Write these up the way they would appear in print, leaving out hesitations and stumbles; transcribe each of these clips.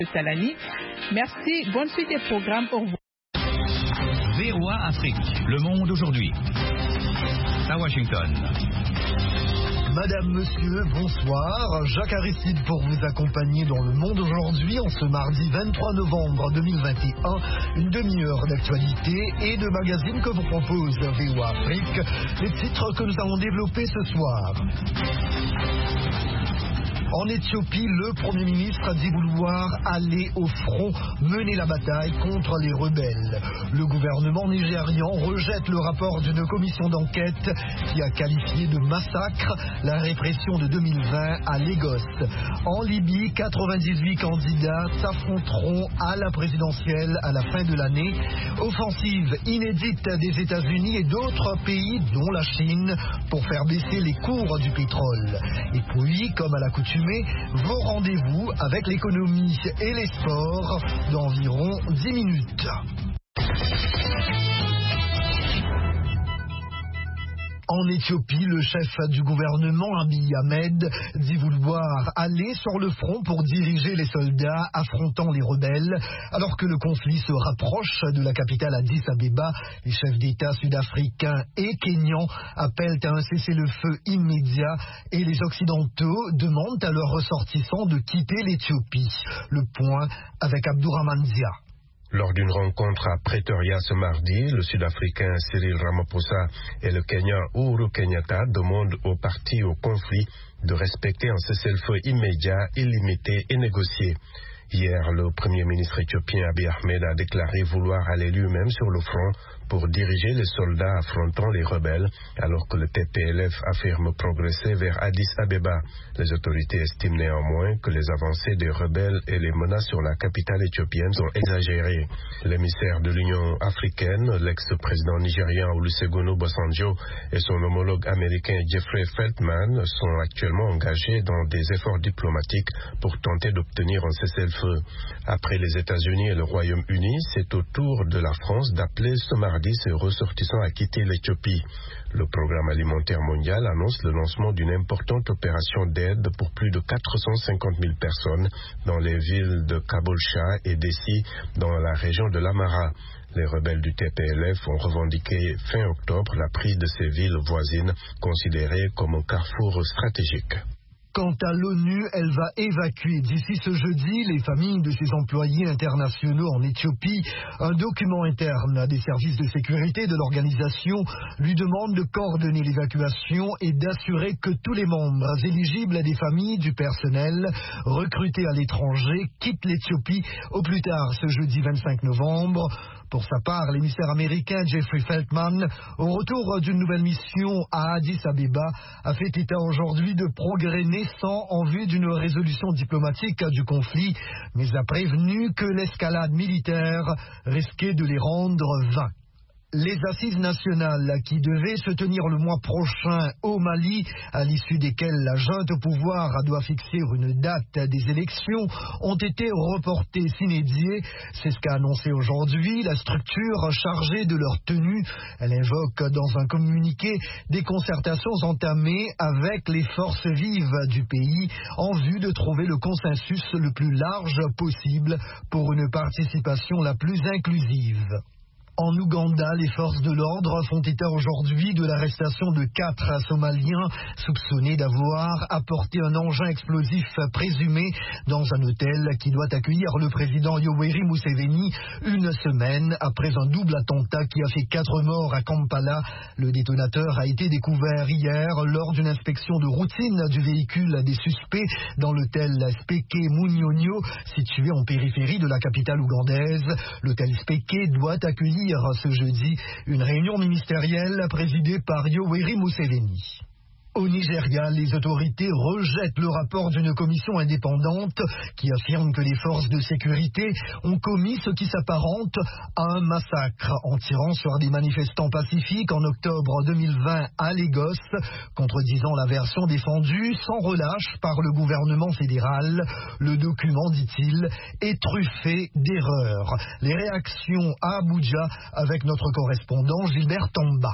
Salani. Merci, bonne suite des programmes, au revoir. VOA Afrique, le monde aujourd'hui. À Washington. Madame, monsieur, bonsoir. Jacques Aristide pour vous accompagner dans le monde aujourd'hui en ce mardi 23 novembre 2021. Une demi-heure d'actualité et de magazines que vous propose VOA Afrique. Les titres que nous allons développer ce soir. En Éthiopie, le Premier ministre a dit vouloir aller au front, mener la bataille contre les rebelles. Le gouvernement nigérian rejette le rapport d'une commission d'enquête qui a qualifié de massacre la répression de 2020 à Lagos. En Libye, 98 candidats s'affronteront à la présidentielle à la fin de l'année. Offensive inédite des États-Unis et d'autres pays, dont la Chine, pour faire baisser les cours du pétrole. Et puis, comme à l'accoutumée, vos rendez-vous avec l'économie et les sports d'environ 10 minutes. En Éthiopie, le chef du gouvernement, Abiy Ahmed, dit vouloir aller sur le front pour diriger les soldats affrontant les rebelles. Alors que le conflit se rapproche de la capitale Addis Abeba, les chefs d'État sud-africains et kenyans appellent à un cessez-le-feu immédiat et les Occidentaux demandent à leurs ressortissants de quitter l'Éthiopie. Le point avec Abdourahmane Zia. Lors d'une rencontre à Pretoria ce mardi, le Sud-Africain Cyril Ramaphosa et le Kenyan Uhuru Kenyatta demandent aux parties au conflit de respecter un cessez-le-feu immédiat, illimité et négocié. Hier, le Premier ministre éthiopien Abiy Ahmed a déclaré vouloir aller lui-même sur le front pour diriger les soldats affrontant les rebelles, alors que le TPLF affirme progresser vers Addis Abeba. Les autorités estiment néanmoins que les avancées des rebelles et les menaces sur la capitale éthiopienne sont exagérées. L'émissaire de l'Union africaine, l'ex-président nigérian Olusegun Obasanjo et son homologue américain Jeffrey Feltman sont actuellement engagés dans des efforts diplomatiques pour tenter d'obtenir un cessez-le-feu. Après les États-Unis et le Royaume-Uni, c'est au tour de la France d'appeler ce mardi ses ressortissants à quitter l'Éthiopie. Le Programme alimentaire mondial annonce le lancement d'une importante opération d'aide pour plus de 450 000 personnes dans les villes de Kabolcha et Dessi dans la région de l'Amara. Les rebelles du TPLF ont revendiqué fin octobre la prise de ces villes voisines considérées comme un carrefour stratégique. Quant à l'ONU, elle va évacuer d'ici ce jeudi les familles de ses employés internationaux en Éthiopie. Un document interne des services de sécurité de l'organisation lui demande de coordonner l'évacuation et d'assurer que tous les membres éligibles à des familles du personnel recrutés à l'étranger quittent l'Éthiopie au plus tard ce jeudi 25 novembre. Pour sa part, l'émissaire américain Jeffrey Feltman, au retour d'une nouvelle mission à Addis Abeba, a fait état aujourd'hui de progrès naissants en vue d'une résolution diplomatique du conflit, mais a prévenu que l'escalade militaire risquait de les rendre vains. Les assises nationales qui devaient se tenir le mois prochain au Mali, à l'issue desquelles la junte au pouvoir doit fixer une date des élections, ont été reportées sine die. C'est ce qu'a annoncé aujourd'hui la structure chargée de leur tenue. Elle invoque dans un communiqué des concertations entamées avec les forces vives du pays en vue de trouver le consensus le plus large possible pour une participation la plus inclusive. En Ouganda, les forces de l'ordre font état aujourd'hui de l'arrestation de 4 Somaliens soupçonnés d'avoir apporté un engin explosif présumé dans un hôtel qui doit accueillir le président Yoweri Museveni une semaine après un double attentat qui a fait 4 morts à Kampala. Le détonateur a été découvert hier lors d'une inspection de routine du véhicule des suspects dans l'hôtel Speke Munyonyo, situé en périphérie de la capitale ougandaise. L'hôtel Speke doit accueillir ce jeudi une réunion ministérielle présidée par Yoweri Museveni. Au Nigeria, les autorités rejettent le rapport d'une commission indépendante qui affirme que les forces de sécurité ont commis ce qui s'apparente à un massacre en tirant sur des manifestants pacifiques en octobre 2020 à Lagos, contredisant la version défendue sans relâche par le gouvernement fédéral. Le document, dit-il, est truffé d'erreurs. Les réactions à Abuja avec notre correspondant Gilbert Tamba.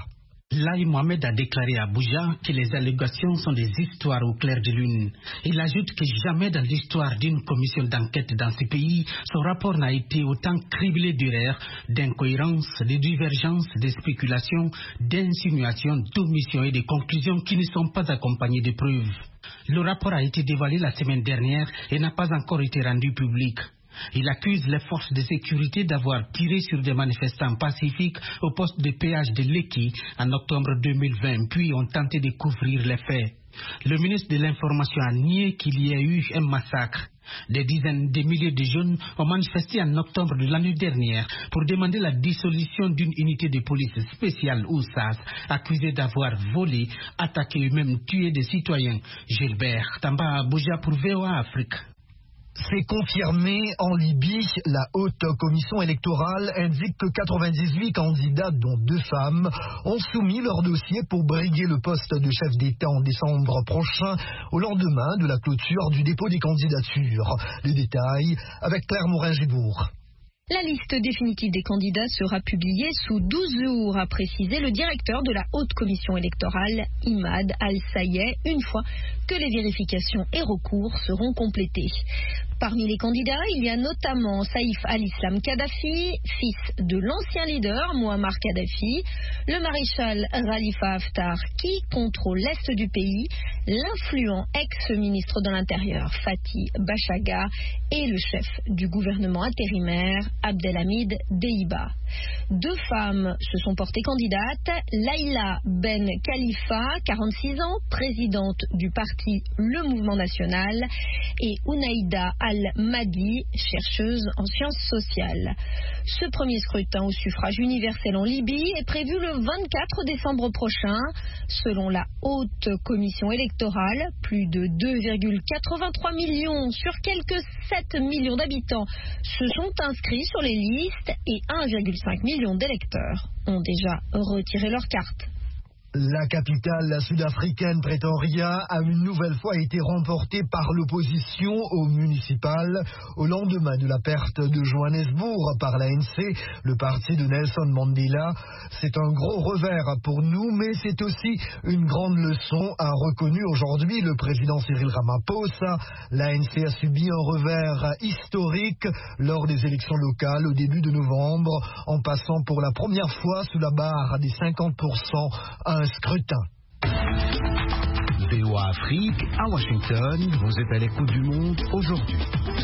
Laye Mohamed a déclaré à Abuja que les allégations sont des histoires au clair de lune. Il ajoute que jamais dans l'histoire d'une commission d'enquête dans ce pays, son rapport n'a été autant criblé d'erreurs, d'incohérences, de divergences, de spéculations, d'insinuations, d'omissions et de conclusions qui ne sont pas accompagnées de preuves. Le rapport a été dévoilé la semaine dernière et n'a pas encore été rendu public. Il accuse les forces de sécurité d'avoir tiré sur des manifestants pacifiques au poste de péage de Lekki en octobre 2020, puis ont tenté de couvrir les faits. Le ministre de l'Information a nié qu'il y ait eu un massacre. Des dizaines de milliers de jeunes ont manifesté en octobre de l'année dernière pour demander la dissolution d'une unité de police spéciale ou SAS, accusée d'avoir volé, attaqué et même tué des citoyens. Gilbert Tamba Abuja pour VOA Afrique. C'est confirmé en Libye. La haute commission électorale indique que 98 candidats, dont 2 femmes, ont soumis leur dossier pour briguer le poste de chef d'État en décembre prochain, au lendemain de la clôture du dépôt des candidatures. Les détails avec Claire Morin-Gibourg. La liste définitive des candidats sera publiée sous 12 jours, a précisé le directeur de la haute commission électorale, Imad Al-Sayeh, une fois que les vérifications et recours seront complétés. Parmi les candidats, il y a notamment Saïf al-Islam Kadhafi, fils de l'ancien leader Muammar Kadhafi, le maréchal Khalifa Haftar qui contrôle l'est du pays, l'influent ex-ministre de l'Intérieur Fathi Bashaga et le chef du gouvernement intérimaire Abdelhamid Deiba. 2 femmes se sont portées candidates, Laïla Ben Khalifa, 46 ans, présidente du parti Le Mouvement National, et Unaïda Al-Mahdi, chercheuse en sciences sociales. Ce premier scrutin au suffrage universel en Libye est prévu le 24 décembre prochain. Selon la haute commission électorale, plus de 2,83 millions sur quelques 7 millions d'habitants se sont inscrits sur les listes et 1,5 million d'électeurs ont déjà retiré leur carte. La capitale sud-africaine Pretoria a une nouvelle fois été remportée par l'opposition au municipal au lendemain de la perte de Johannesburg par l'ANC, le parti de Nelson Mandela. C'est un gros revers pour nous, mais c'est aussi une grande leçon, a reconnu aujourd'hui le président Cyril Ramaphosa. L'ANC a subi un revers historique lors des élections locales au début de novembre, en passant pour la première fois sous la barre des 50% à un scrutin. VOA Afrique, à Washington, vous êtes à l'écoute du monde aujourd'hui.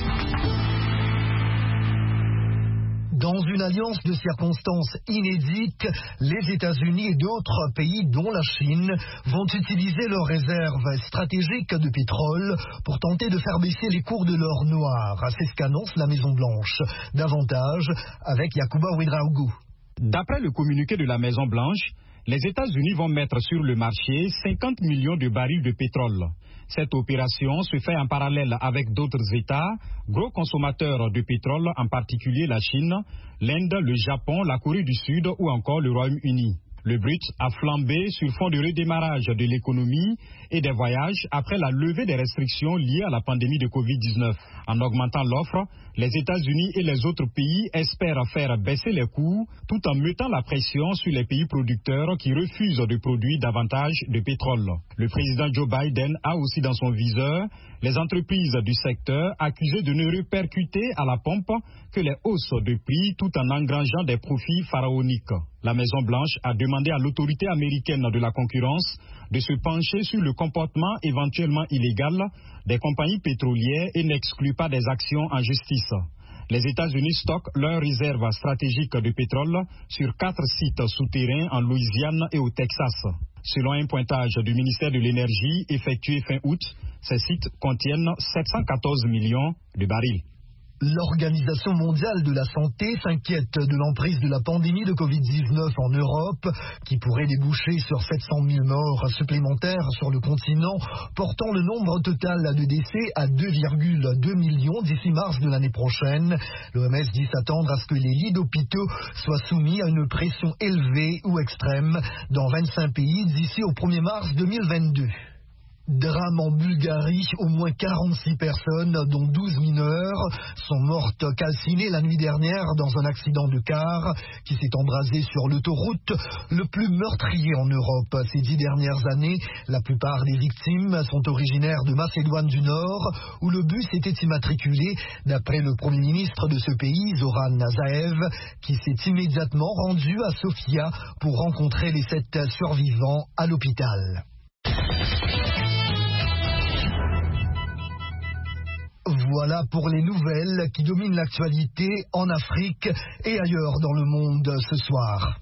Dans une alliance de circonstances inédites, les États-Unis et d'autres pays, dont la Chine, vont utiliser leurs réserves stratégiques de pétrole pour tenter de faire baisser les cours de l'or noir. C'est ce qu'annonce la Maison-Blanche. Davantage avec Yacouba Ouedraogo. D'après le communiqué de la Maison-Blanche, les États-Unis vont mettre sur le marché 50 millions de barils de pétrole. Cette opération se fait en parallèle avec d'autres États, gros consommateurs de pétrole, en particulier la Chine, l'Inde, le Japon, la Corée du Sud ou encore le Royaume-Uni. Le brut a flambé sur fond de redémarrage de l'économie et des voyages après la levée des restrictions liées à la pandémie de Covid-19. En augmentant l'offre, les États-Unis et les autres pays espèrent faire baisser les coûts tout en mettant la pression sur les pays producteurs qui refusent de produire davantage de pétrole. Le président Joe Biden a aussi dans son viseur les entreprises du secteur accusées de ne répercuter à la pompe que les hausses de prix tout en engrangeant des profits pharaoniques. La Maison-Blanche a demandé à l'autorité américaine de la concurrence de se pencher sur le comportement éventuellement illégal des compagnies pétrolières et n'exclut pas des actions en justice. Les États-Unis stockent leurs réserves stratégiques de pétrole sur 4 sites souterrains en Louisiane et au Texas. Selon un pointage du ministère de l'Énergie effectué fin août, ces sites contiennent 714 millions de barils. L'Organisation mondiale de la santé s'inquiète de l'emprise de la pandémie de Covid-19 en Europe, qui pourrait déboucher sur 700 000 morts supplémentaires sur le continent, portant le nombre total de décès à 2,2 millions d'ici mars de l'année prochaine. L'OMS dit s'attendre à ce que les lits d'hôpitaux soient soumis à une pression élevée ou extrême dans 25 pays d'ici au 1er mars 2022. Drame en Bulgarie, au moins 46 personnes, dont 12 mineurs, sont mortes calcinées la nuit dernière dans un accident de car qui s'est embrasé sur l'autoroute le plus meurtrier en Europe ces 10 dernières années. La plupart des victimes sont originaires de Macédoine du Nord, où le bus était immatriculé, d'après le Premier ministre de ce pays, Zoran Zaev, qui s'est immédiatement rendu à Sofia pour rencontrer les 7 survivants à l'hôpital. Voilà pour les nouvelles qui dominent l'actualité en Afrique et ailleurs dans le monde ce soir.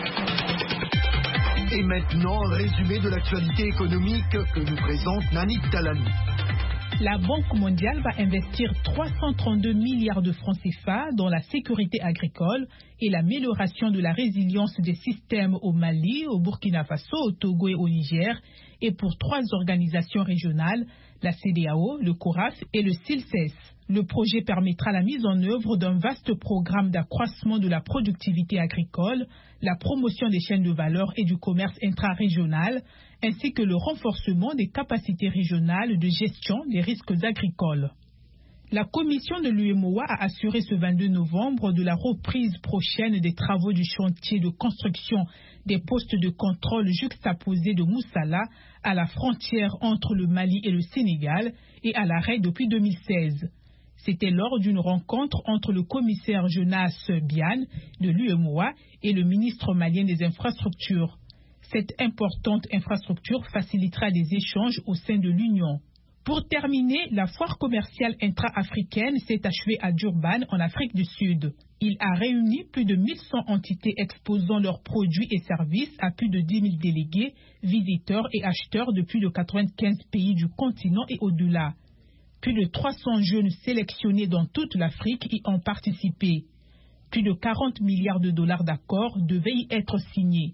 Et maintenant, un résumé de l'actualité économique que nous présente Nani Talani. La Banque mondiale va investir 332 milliards de francs CFA dans la sécurité agricole et l'amélioration de la résilience des systèmes au Mali, au Burkina Faso, au Togo et au Niger, et pour 3 organisations régionales, la CEDEAO, le CORAF et le CILCES. Le projet permettra la mise en œuvre d'un vaste programme d'accroissement de la productivité agricole, la promotion des chaînes de valeur et du commerce intra-régional, ainsi que le renforcement des capacités régionales de gestion des risques agricoles. La commission de l'UEMOA a assuré ce 22 novembre de la reprise prochaine des travaux du chantier de construction des postes de contrôle juxtaposés de Moussala à la frontière entre le Mali et le Sénégal et à l'arrêt depuis 2016. C'était lors d'une rencontre entre le commissaire Jonas Bian de l'UEMOA et le ministre malien des infrastructures. Cette importante infrastructure facilitera des échanges au sein de l'Union. Pour terminer, la foire commerciale intra-africaine s'est achevée à Durban, en Afrique du Sud. Il a réuni plus de 1100 entités exposant leurs produits et services à plus de 10 000 délégués, visiteurs et acheteurs de plus de 95 pays du continent et au-delà. Plus de 300 jeunes sélectionnés dans toute l'Afrique y ont participé. Plus de 40 milliards de dollars d'accords devaient y être signés.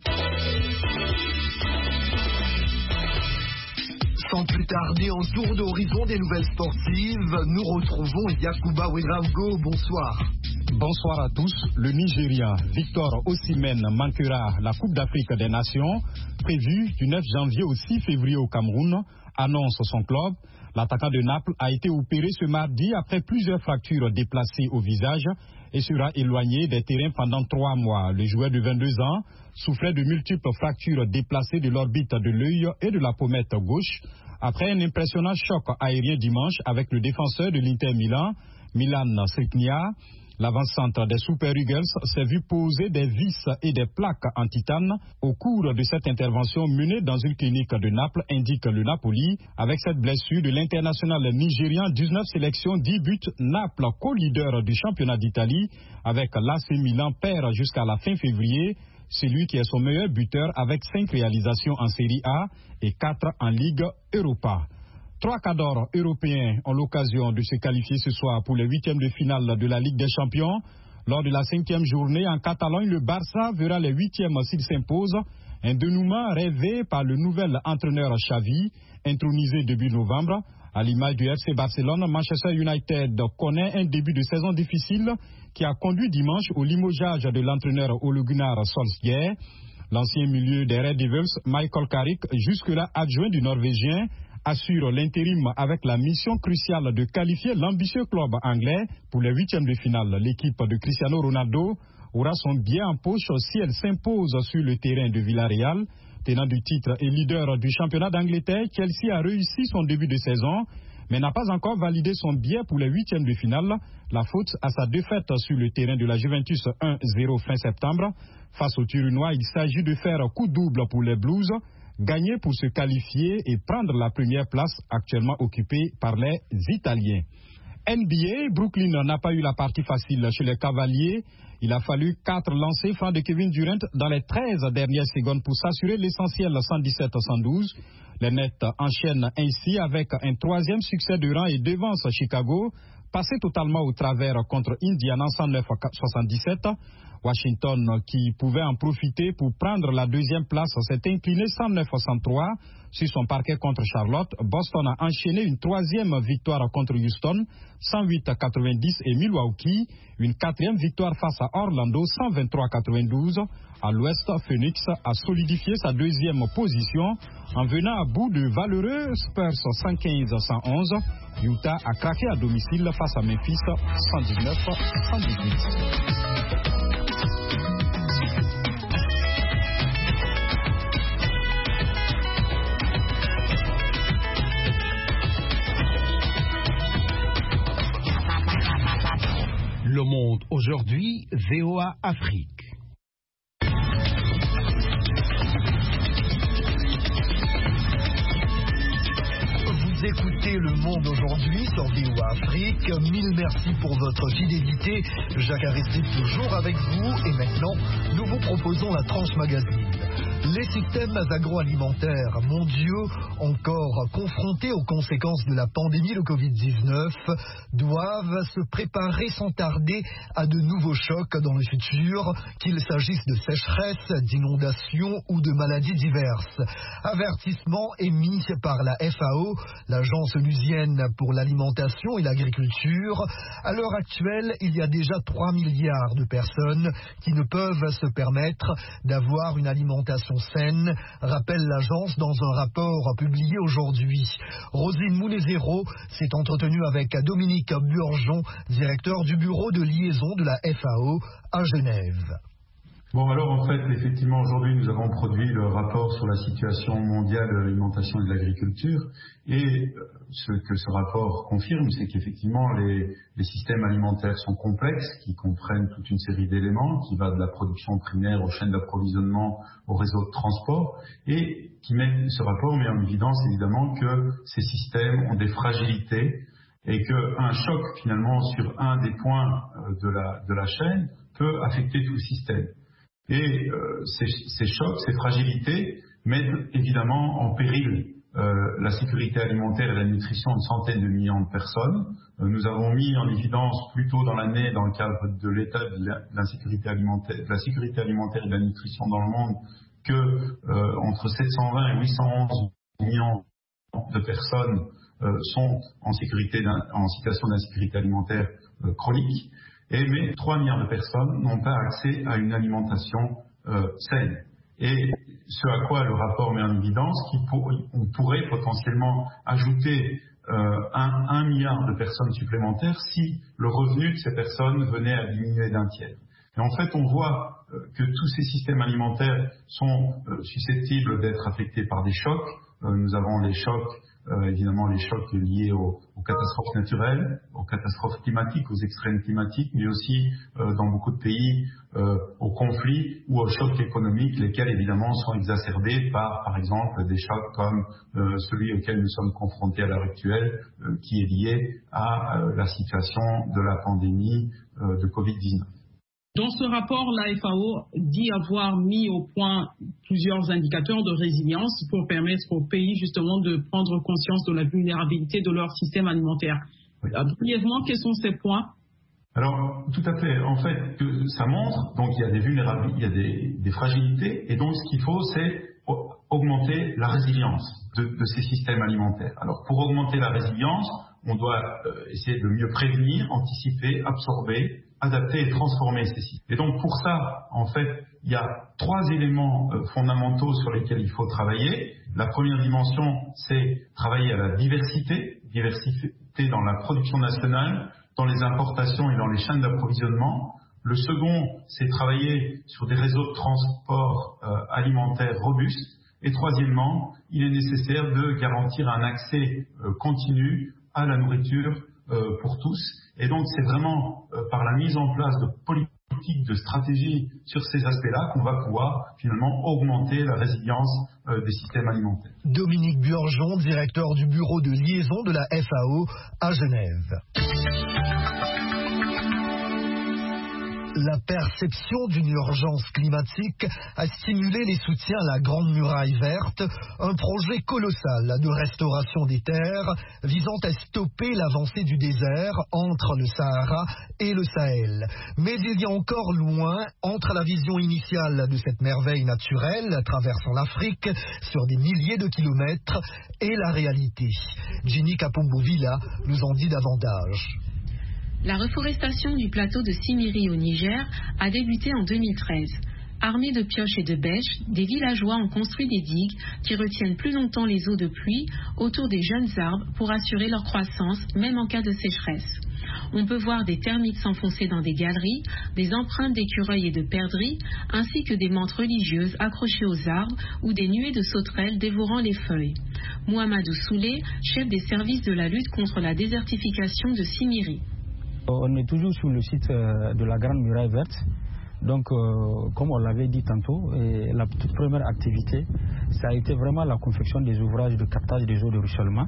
Sans plus tarder, en tour d'horizon des nouvelles sportives, nous retrouvons Yacouba Ouedraogo. Bonsoir. Bonsoir à tous. Le Nigeria, Victor Osimhen, manquera la Coupe d'Afrique des Nations, prévue du 9 janvier au 6 février au Cameroun, annonce son club. L'attaquant de Naples a été opéré ce mardi après plusieurs fractures déplacées au visage et sera éloigné des terrains pendant 3 mois. Le joueur de 22 ans souffrait de multiples fractures déplacées de l'orbite de l'œil et de la pommette gauche après un impressionnant choc aérien dimanche avec le défenseur de l'Inter Milan, Milan Skriniar. L'avant-centre des Super Eagles s'est vu poser des vis et des plaques en titane au cours de cette intervention menée dans une clinique de Naples, indique le Napoli. Avec cette blessure de l'international nigérian, 19 sélections, 10 buts, Naples, co-leader du championnat d'Italie, avec l'AC Milan, perd jusqu'à la fin février. C'est lui qui est son meilleur buteur avec 5 réalisations en Série A et 4 en Ligue Europa. 3 cadors européens ont l'occasion de se qualifier ce soir pour les 8e de finale de la Ligue des Champions. Lors de la 5e journée en Catalogne, le Barça verra les 8e s'il s'impose. Un dénouement rêvé par le nouvel entraîneur Xavi, intronisé début novembre. À l'image du FC Barcelone, Manchester United connaît un début de saison difficile qui a conduit dimanche au limogeage de l'entraîneur Ole Gunnar Solskjaer. L'ancien milieu des Red Devils, Michael Carrick, jusque-là adjoint du Norvégien, assure l'intérim avec la mission cruciale de qualifier l'ambitieux club anglais pour les 8e de finale. L'équipe de Cristiano Ronaldo aura son billet en poche si elle s'impose sur le terrain de Villarreal. Tenant du titre et leader du championnat d'Angleterre, Chelsea a réussi son début de saison, mais n'a pas encore validé son billet pour les 8e de finale. La faute à sa défaite sur le terrain de la Juventus 1-0 fin septembre. Face aux Turinois, il s'agit de faire coup double pour les Blues, gagner pour se qualifier et prendre la première place actuellement occupée par les Italiens. NBA, Brooklyn n'a pas eu la partie facile chez les Cavaliers. Il a fallu 4 lancers francs de Kevin Durant dans les 13 dernières secondes pour s'assurer l'essentiel 117-112. Les Nets enchaînent ainsi avec un 3e succès de rang et devancent Chicago, passé totalement au travers contre Indiana 109-77. Washington, qui pouvait en profiter pour prendre la 2e place, s'est incliné 109-103 Sur son parquet contre Charlotte, Boston a enchaîné une troisième victoire contre Houston, 108-90 et Milwaukee, une quatrième victoire face à Orlando, 123-92. À l'ouest, Phoenix a solidifié sa deuxième position en venant à bout de valeureux Spurs 115-111. Utah a craqué à domicile face à Memphis 119-118. Le Monde aujourd'hui, VOA Afrique. Vous écoutez Le Monde aujourd'hui sur VOA Afrique. Mille merci pour votre fidélité. Jacques Aristide toujours avec vous. Et maintenant, nous vous proposons la tranche magazine. Les systèmes agroalimentaires mondiaux, encore confrontés aux conséquences de la pandémie de Covid-19, doivent se préparer sans tarder à de nouveaux chocs dans le futur, qu'il s'agisse de sécheresse, d'inondations ou de maladies diverses. Avertissement émis par la FAO, l'Agence onusienne pour l'alimentation et l'agriculture. À l'heure actuelle, il y a déjà 3 milliards de personnes qui ne peuvent se permettre d'avoir une alimentation saine, rappelle l'agence dans un rapport publié aujourd'hui. Rosine Mounezero s'est entretenue avec Dominique Burgeon, directeur du bureau de liaison de la FAO à Genève. Bon, alors en fait, effectivement, aujourd'hui, nous avons produit le rapport sur la situation mondiale de l'alimentation et de l'agriculture. Et ce que ce rapport confirme, c'est qu'effectivement, les systèmes alimentaires sont complexes, qui comprennent toute une série d'éléments, qui va de la production primaire aux chaînes d'approvisionnement, au réseau de transport, et ce rapport met en évidence, évidemment, que ces systèmes ont des fragilités et qu'un choc, finalement, sur un des points de la chaîne peut affecter tout le système. Et ces chocs, ces fragilités mettent évidemment en péril la sécurité alimentaire et la nutrition de centaines de millions de personnes. Nous avons mis en évidence plus tôt dans l'année, dans le cadre de l'état de la sécurité alimentaire et de la nutrition dans le monde, que entre 720 et 811 millions de personnes sont en situation d'insécurité alimentaire chronique. Mais 3 milliards de personnes n'ont pas accès à une alimentation saine. Et ce à quoi le rapport met en évidence qu'on pourrait potentiellement ajouter 1 milliard de personnes supplémentaires si le revenu de ces personnes venait à diminuer d'un tiers. Et en fait, on voit que tous ces systèmes alimentaires sont susceptibles d'être affectés par des chocs. Nous avons les chocs, évidemment les chocs liés aux catastrophes naturelles, aux catastrophes climatiques, aux extrêmes climatiques, mais aussi dans beaucoup de pays aux conflits ou aux chocs économiques, lesquels évidemment sont exacerbés par exemple des chocs comme celui auquel nous sommes confrontés à l'heure actuelle, qui est lié à la situation de la pandémie de Covid-19. Dans ce rapport, la FAO dit avoir mis au point plusieurs indicateurs de résilience pour permettre aux pays justement de prendre conscience de la vulnérabilité de leur système alimentaire. Oui. Brièvement, quels sont ces points ? Alors, tout à fait. En fait, ça montre, donc il y a des vulnérabilités, il y a des fragilités, et donc ce qu'il faut, c'est augmenter la résilience de ces systèmes alimentaires. Alors, pour augmenter la résilience, on doit essayer de mieux prévenir, anticiper, absorber, adapter et transformer ces systèmes. Et donc pour ça, en fait, il y a 3 éléments fondamentaux sur lesquels il faut travailler. La première dimension, c'est travailler à la diversité dans la production nationale, dans les importations et dans les chaînes d'approvisionnement. Le second, c'est travailler sur des réseaux de transport alimentaires robustes. Et troisièmement, il est nécessaire de garantir un accès continu à la nourriture pour tous. Et donc c'est vraiment par la mise en place de politiques, de stratégies sur ces aspects-là qu'on va pouvoir finalement augmenter la résilience des systèmes alimentaires. Dominique Burgeon, directeur du bureau de liaison de la FAO à Genève. La perception d'une urgence climatique a stimulé les soutiens à la Grande Muraille Verte, un projet colossal de restauration des terres visant à stopper l'avancée du désert entre le Sahara et le Sahel. Mais il y a encore loin entre la vision initiale de cette merveille naturelle traversant l'Afrique sur des milliers de kilomètres et la réalité. Ginny Kapombo-Villa nous en dit davantage. La reforestation du plateau de Simiri au Niger a débuté en 2013. Armés de pioches et de bêches, des villageois ont construit des digues qui retiennent plus longtemps les eaux de pluie autour des jeunes arbres pour assurer leur croissance, même en cas de sécheresse. On peut voir des termites s'enfoncer dans des galeries, des empreintes d'écureuils et de perdrix, ainsi que des mantes religieuses accrochées aux arbres ou des nuées de sauterelles dévorant les feuilles. Mouhamadou Soulé, chef des services de la lutte contre la désertification de Simiri. On est toujours sur le site de la Grande Muraille Verte. Donc, comme on l'avait dit tantôt, la toute première activité, ça a été vraiment la confection des ouvrages de captage des eaux de ruissellement,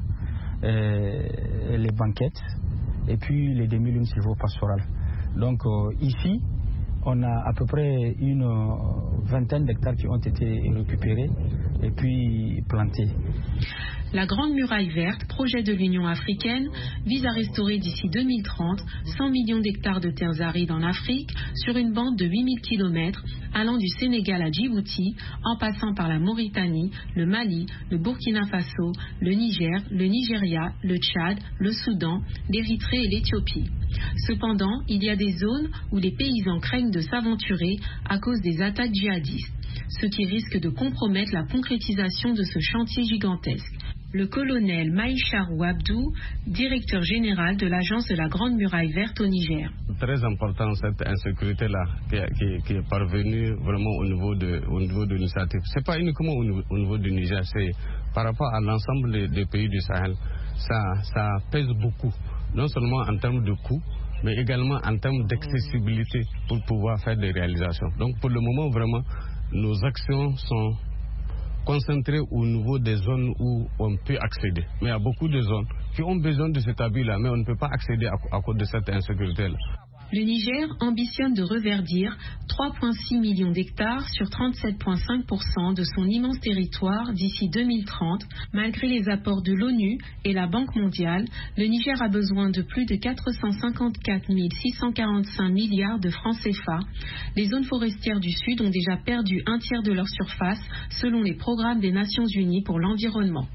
les banquettes et puis les demi-lunes silvopastorales. Donc, ici, on a à peu près une vingtaine d'hectares qui ont été récupérés et puis plantés. La Grande Muraille Verte, projet de l'Union africaine, vise à restaurer d'ici 2030 100 millions d'hectares de terres arides en Afrique sur une bande de 8000 km allant du Sénégal à Djibouti en passant par la Mauritanie, le Mali, le Burkina Faso, le Niger, le Nigeria, le Tchad, le Soudan, l'Érythrée et l'Éthiopie. Cependant, il y a des zones où les paysans craignent de s'aventurer à cause des attaques djihadistes, ce qui risque de compromettre la concrétisation de ce chantier gigantesque. Le colonel Maïcharou Abdou, directeur général de l'agence de la Grande Muraille Verte au Niger. Très important cette insécurité-là qui est parvenue vraiment au niveau de l'initiative. Ce n'est pas uniquement au niveau du Niger, c'est par rapport à l'ensemble des pays du Sahel. Ça pèse beaucoup, non seulement en termes de coûts, mais également en termes d'accessibilité pour pouvoir faire des réalisations. Donc pour le moment, vraiment, nos actions sont concentrées au niveau des zones où on peut accéder. Mais il y a beaucoup de zones qui ont besoin de cet abri-là, mais on ne peut pas accéder à cause de cette insécurité-là. Le Niger ambitionne de reverdir 3,6 millions d'hectares sur 37,5% de son immense territoire d'ici 2030. Malgré les apports de l'ONU et la Banque mondiale, le Niger a besoin de plus de 454 645 milliards de francs CFA. Les zones forestières du Sud ont déjà perdu un tiers de leur surface selon les programmes des Nations Unies pour l'environnement.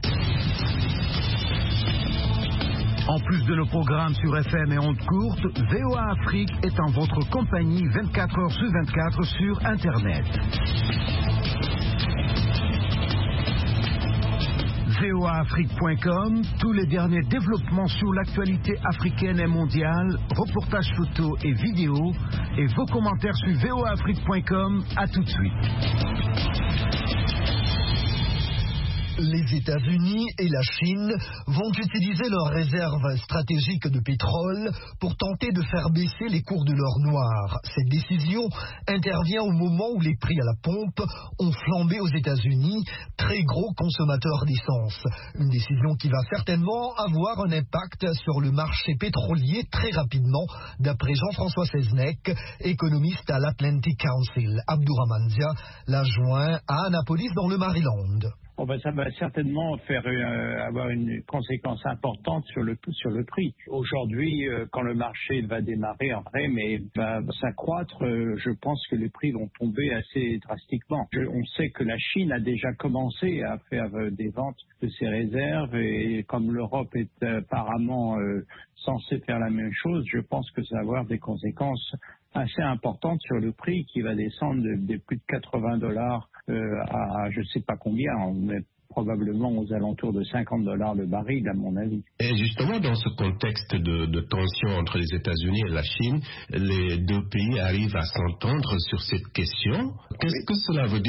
En plus de nos programmes sur FM et ondes courtes, VOA Afrique est en votre compagnie 24 heures sur 24 sur Internet. voaafrique.com, tous les derniers développements sur l'actualité africaine et mondiale, reportages photos et vidéos, et vos commentaires sur voaafrique.com. À tout de suite. Les États-Unis et la Chine vont utiliser leurs réserves stratégiques de pétrole pour tenter de faire baisser les cours de l'or noir. Cette décision intervient au moment où les prix à la pompe ont flambé aux États-Unis, très gros consommateurs d'essence. Une décision qui va certainement avoir un impact sur le marché pétrolier très rapidement, d'après Jean-François Seznec, économiste à l'Atlantic Council. Abdourahmane Dia l'a joint à Annapolis dans le Maryland. Ça va certainement faire avoir une conséquence importante sur le prix. Aujourd'hui, quand le marché va démarrer en vrai, mais va s'accroître, je pense que les prix vont tomber assez drastiquement. On sait que la Chine a déjà commencé à faire des ventes de ses réserves et comme l'Europe est apparemment censée faire la même chose, je pense que ça va avoir des conséquences assez importante sur le prix qui va descendre de plus de $80 à je ne sais pas combien, on est probablement aux alentours de $50 le baril à mon avis. Et justement dans ce contexte de tension entre les États-Unis et la Chine, les deux pays arrivent à s'entendre sur cette question. Qu'est-ce que cela veut dire pour vous ?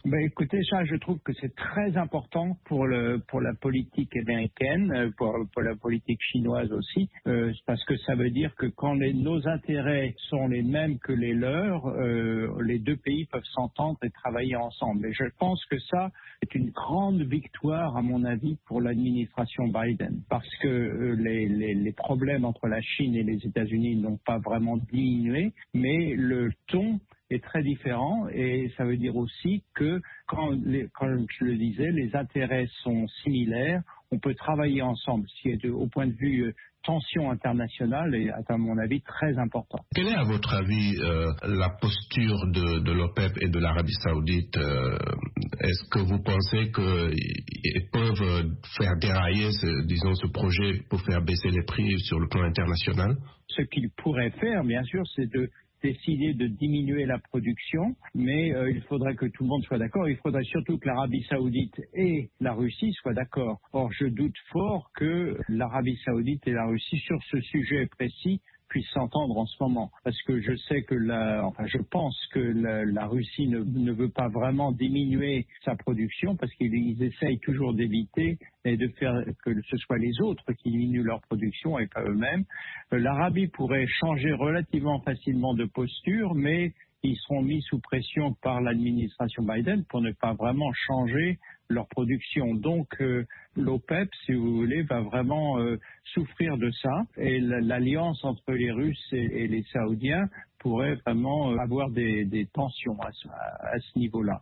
Écoutez, ça, je trouve que c'est très important pour la politique américaine, pour la politique chinoise aussi, parce que ça veut dire que quand nos intérêts sont les mêmes que les leurs, les deux pays peuvent s'entendre et travailler ensemble. Et je pense que ça est une grande victoire, à mon avis, pour l'administration Biden, parce que les problèmes entre la Chine et les États-Unis n'ont pas vraiment diminué, mais le ton est très différent, et ça veut dire aussi que quand je le disais, les intérêts sont similaires, on peut travailler ensemble, ce qui est au point de vue tension internationale est à mon avis très important. Quelle est à votre avis la posture de l'OPEP et de l'Arabie Saoudite? Est-ce que vous pensez qu'ils peuvent faire dérailler ce projet pour faire baisser les prix sur le plan international? Ce qu'ils pourraient faire, bien sûr, c'est de décider de diminuer la production, mais il faudrait que tout le monde soit d'accord. Il faudrait surtout que l'Arabie Saoudite et la Russie soient d'accord. Or, je doute fort que l'Arabie Saoudite et la Russie, sur ce sujet précis, puissent s'entendre en ce moment. Parce que je sais que je pense que la Russie ne veut pas vraiment diminuer sa production, parce qu'ils essayent toujours d'éviter et de faire que ce soit les autres qui diminuent leur production et pas eux-mêmes. L'Arabie pourrait changer relativement facilement de posture, mais ils seront mis sous pression par l'administration Biden pour ne pas vraiment changer leur production. Donc l'OPEP, si vous voulez, va vraiment souffrir de ça, et l'alliance entre les Russes et les Saoudiens pourrait vraiment avoir des tensions à ce niveau-là.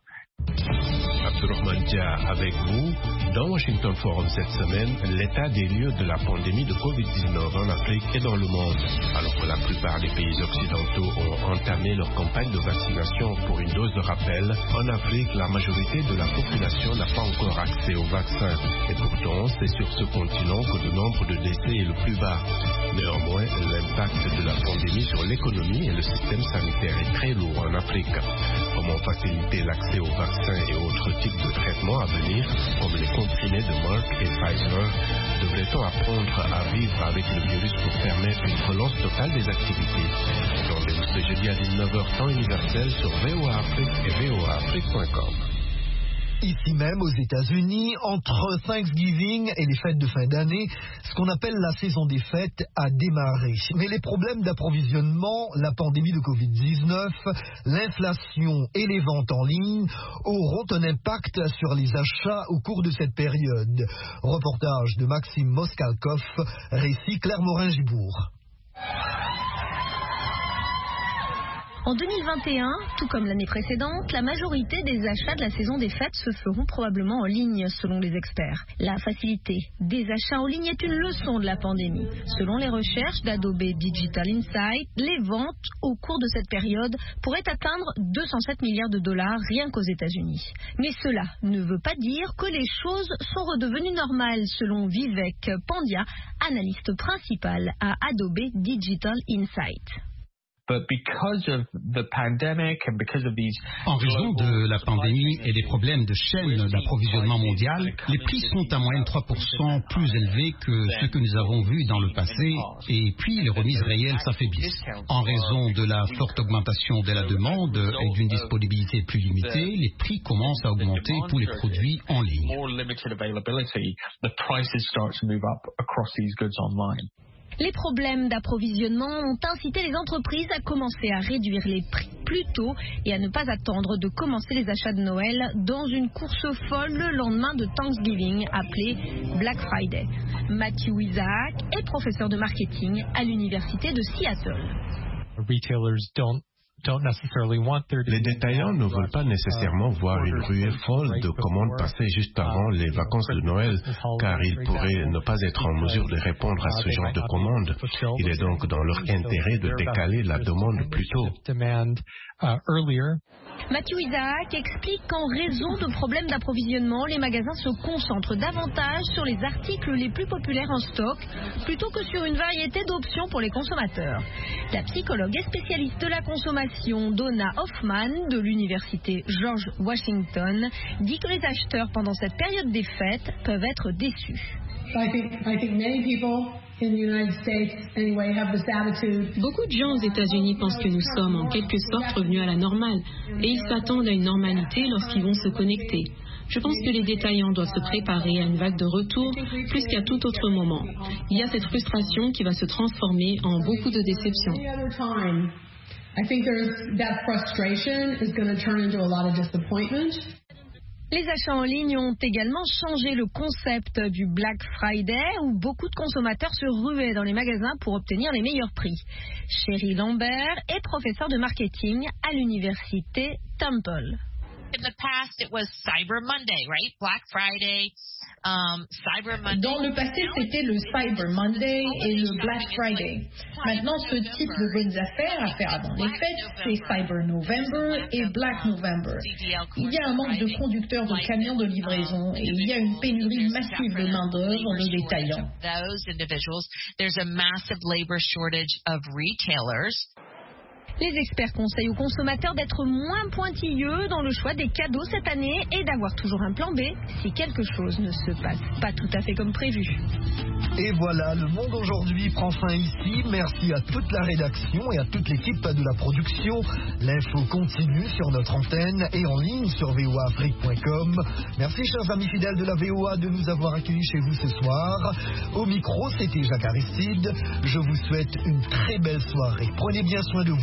Abdurrahman Dia avec vous. Dans Washington Forum cette semaine, l'état des lieux de la pandémie de Covid-19 en Afrique et dans le monde. Alors que la plupart des pays occidentaux ont entamé leur campagne de vaccination pour une dose de rappel, en Afrique, la majorité de la population n'a pas encore accès au vaccin. Et pourtant, c'est sur ce continent que le nombre de décès est le plus bas. Néanmoins, l'impact de la pandémie sur l'économie et le système sanitaire est très lourd en Afrique. Comment faciliter l'accès aux vaccins et autres types de traitements à venir, comme les comprimés de Merck et Pfizer? Devrait-on apprendre à vivre avec le virus pour permettre une relance totale des activités? Rendez-vous ce jeudi à 19h temps universel sur VOA Afrique et voaafrique.com. Ici même aux États-Unis, entre Thanksgiving et les fêtes de fin d'année, ce qu'on appelle la saison des fêtes a démarré. Mais les problèmes d'approvisionnement, la pandémie de Covid-19, l'inflation et les ventes en ligne auront un impact sur les achats au cours de cette période. Reportage de Maxime Moskalkov, récit Claire Morin-Gibourg. En 2021, tout comme l'année précédente, la majorité des achats de la saison des fêtes se feront probablement en ligne, selon les experts. La facilité des achats en ligne est une leçon de la pandémie. Selon les recherches d'Adobe Digital Insight, les ventes au cours de cette période pourraient atteindre 207 milliards de dollars rien qu'aux États-Unis. Mais cela ne veut pas dire que les choses sont redevenues normales, selon Vivek Pandya, analyste principal à Adobe Digital Insight. En raison de la pandémie et des problèmes de chaîne d'approvisionnement mondial, les prix sont à moyenne 3% plus élevés que ce que nous avons vu dans le passé, et puis les remises réelles s'affaiblissent. En raison de la forte augmentation de la demande et d'une disponibilité plus limitée, les prix commencent à augmenter pour les produits en ligne. Les problèmes d'approvisionnement ont incité les entreprises à commencer à réduire les prix plus tôt et à ne pas attendre de commencer les achats de Noël dans une course folle le lendemain de Thanksgiving appelée Black Friday. Matthew Isaac est professeur de marketing à l'université de Seattle. Les détaillants ne veulent pas nécessairement voir une ruée folle de commandes passées juste avant les vacances de Noël, car ils pourraient ne pas être en mesure de répondre à ce genre de commandes. Il est donc dans leur intérêt de décaler la demande plus tôt. Matthew Isaac explique qu'en raison de problèmes d'approvisionnement, les magasins se concentrent davantage sur les articles les plus populaires en stock plutôt que sur une variété d'options pour les consommateurs. La psychologue et spécialiste de la consommation, Donna Hoffman, de l'université George Washington, dit que les acheteurs pendant cette période des fêtes peuvent être déçus. Beaucoup de gens aux États-Unis pensent que nous sommes en quelque sorte revenus à la normale et ils s'attendent à une normalité lorsqu'ils vont se connecter. Je pense que les détaillants doivent se préparer à une vague de retour plus qu'à tout autre moment. Il y a cette frustration qui va se transformer en beaucoup de déceptions. Les achats en ligne ont également changé le concept du Black Friday où beaucoup de consommateurs se ruaient dans les magasins pour obtenir les meilleurs prix. Cheryl Lambert est professeure de marketing à l'université Temple. In the past, it was Cyber Monday, right? Black Friday, Cyber Monday. Dans le passé, c'était le Cyber Monday et le Black Friday. Maintenant, ce type de bonnes affaires à faire avant les fêtes, c'est Cyber November et Black November. Il y a un manque de conducteurs de camions de livraison et il y a une pénurie massive de main-d'œuvre de détaillants. There's a massive labor shortage of retailers. Les experts conseillent aux consommateurs d'être moins pointilleux dans le choix des cadeaux cette année et d'avoir toujours un plan B si quelque chose ne se passe pas tout à fait comme prévu. Et voilà, le monde aujourd'hui prend fin ici. Merci à toute la rédaction et à toute l'équipe de la production. L'info continue sur notre antenne et en ligne sur voaafrique.com. Merci chers amis fidèles de la VOA de nous avoir accueillis chez vous ce soir. Au micro, c'était Jacques Aristide. Je vous souhaite une très belle soirée. Prenez bien soin de vous.